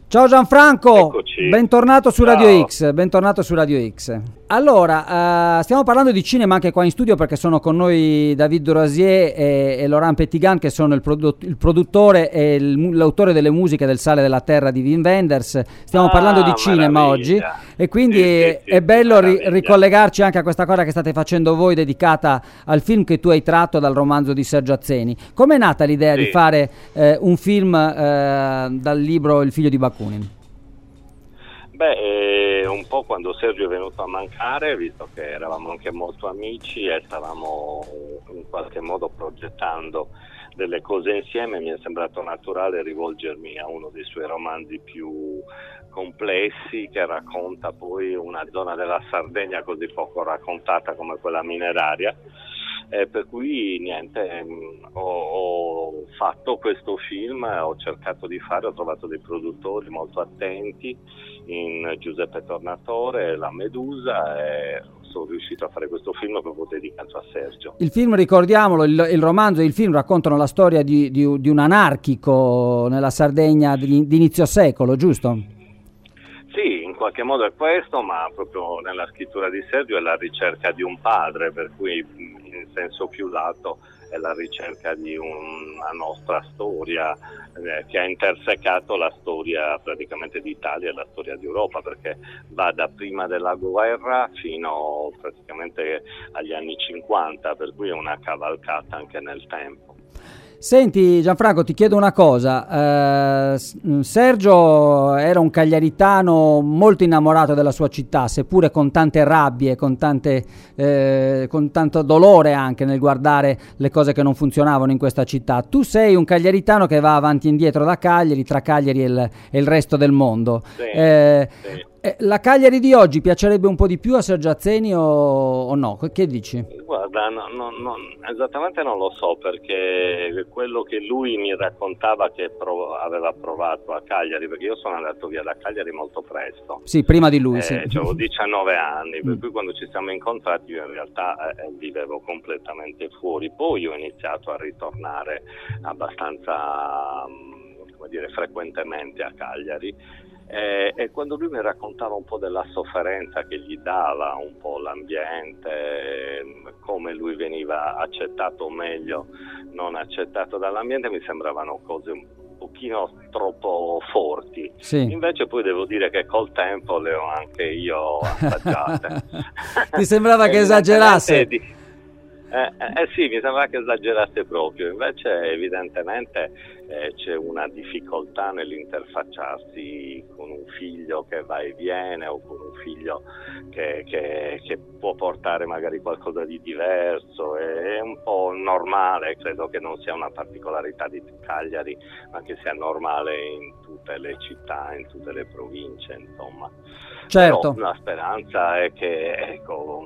Ciao Gianfranco, Eccoci. bentornato su Ciao. Radio X, bentornato su Radio X. Allora, stiamo parlando di cinema anche qua in studio perché sono con noi David Durasier e Laurent Petitgan, che sono il produttore e l'autore delle musiche del Sale della Terra di Wim Wenders. Stiamo parlando di cinema oggi e quindi è bello ricollegarci anche a questa cosa che state facendo voi, dedicata al film che tu hai tratto dal romanzo di Sergio Azzeni. Com'è nata l'idea di fare un film dal libro Il figlio di Bakunin? Un po' quando Sergio è venuto a mancare, visto che eravamo anche molto amici e stavamo in qualche modo progettando delle cose insieme, mi è sembrato naturale rivolgermi a uno dei suoi romanzi più complessi, che racconta poi una zona della Sardegna così poco raccontata come quella mineraria. Per cui niente, ho fatto questo film, ho cercato di fare, ho trovato dei produttori molto attenti in Giuseppe Tornatore, La Medusa, e sono riuscito a fare questo film proprio dedicato a Sergio. Il film, ricordiamolo, il romanzo e il film raccontano la storia di un anarchico nella Sardegna di inizio secolo, giusto? Sì, in qualche modo è questo, ma proprio nella scrittura di Sergio è la ricerca di un padre, per cui in senso più lato è la ricerca di una nostra storia che ha intersecato la storia praticamente d'Italia e la storia d'Europa, perché va da prima della guerra fino praticamente agli anni 50, per cui è una cavalcata anche nel tempo. Senti Gianfranco, ti chiedo una cosa, Sergio era un cagliaritano molto innamorato della sua città, seppure con tante rabbie, con tanto dolore anche nel guardare le cose che non funzionavano in questa città. Tu sei un cagliaritano che va avanti e indietro da Cagliari, tra Cagliari e il resto del mondo. Sì. La Cagliari di oggi piacerebbe un po' di più a Sergio Azzeni o no? Che dici? Guarda, esattamente non lo so, perché quello che lui mi raccontava che aveva provato a Cagliari, perché io sono andato via da Cagliari molto presto. Sì, prima di lui, sì. Avevo 19 anni, per cui quando ci siamo incontrati io in realtà vivevo completamente fuori. Poi ho iniziato a ritornare abbastanza, frequentemente a Cagliari. E quando lui mi raccontava un po' della sofferenza che gli dava un po' l'ambiente, come lui veniva accettato o meglio non accettato dall'ambiente, mi sembravano cose un pochino troppo forti. Sì. Invece poi devo dire che col tempo le ho anche io assaggiate. Ti sembrava che esagerasse? Sì, mi sembrava che esagerasse proprio, invece evidentemente c'è una difficoltà nell'interfacciarsi con un figlio che va e viene, o con un figlio che può portare magari qualcosa di diverso. È un po' normale, credo che non sia una particolarità di Cagliari, ma che sia normale in tutte le città, in tutte le province, insomma. Certo. Però la speranza è che,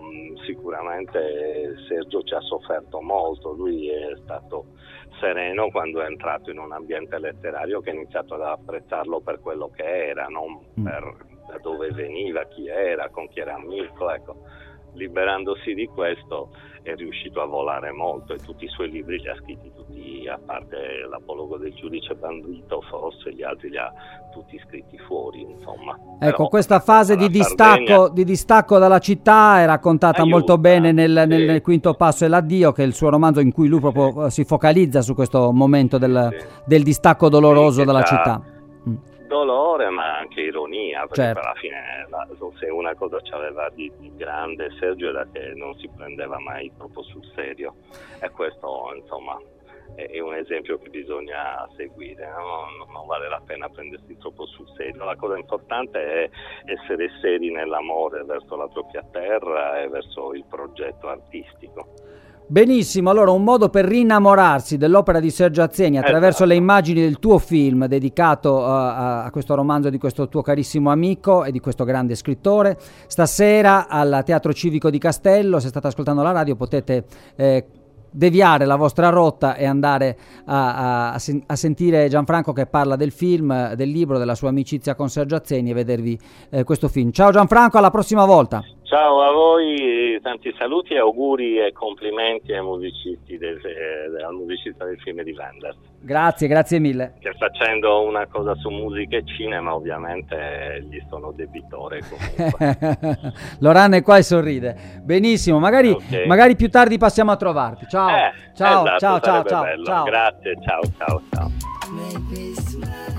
sicuramente Sergio ci ha sofferto molto, lui è stato sereno quando è entrato in un ambiente letterario, che ha iniziato ad apprezzarlo per quello che era, non per da dove veniva, chi era, con chi era amico, ecco. Liberandosi di questo è riuscito a volare molto, e tutti i suoi libri li ha scritti tutti, a parte l'apologo del giudice bandito, forse gli altri li ha tutti scritti fuori, insomma. Ecco, però, questa fase di distacco dalla città è raccontata molto bene nel Quinto Passo e l'addio, che è il suo romanzo in cui lui proprio si focalizza su questo momento del distacco doloroso dalla città. Dolore, ma anche ironia, perché certo. alla fine se una cosa c'aveva di grande Sergio era che non si prendeva mai troppo sul serio, e questo insomma è un esempio che bisogna seguire, no? Non vale la pena prendersi troppo sul serio. La cosa importante è essere seri nell'amore verso la propria terra e verso il progetto artistico. Benissimo, allora un modo per rinnamorarsi dell'opera di Sergio Azzeni attraverso le immagini del tuo film dedicato a questo romanzo di questo tuo carissimo amico e di questo grande scrittore. Stasera al Teatro Civico di Castello, se state ascoltando la radio, potete deviare la vostra rotta e andare a sentire Gianfranco che parla del film, del libro, della sua amicizia con Sergio Azzeni, e vedervi questo film. Ciao Gianfranco, alla prossima volta. Ciao a voi, tanti saluti e auguri e complimenti ai musicisti al musicista del film di Wenders. Grazie mille. Che facendo una cosa su musica e cinema ovviamente gli sono debitore comunque. Loran è qua e sorride. Benissimo, magari più tardi passiamo a trovarti. Ciao. Esatto, ciao. bello. Ciao. Grazie, ciao.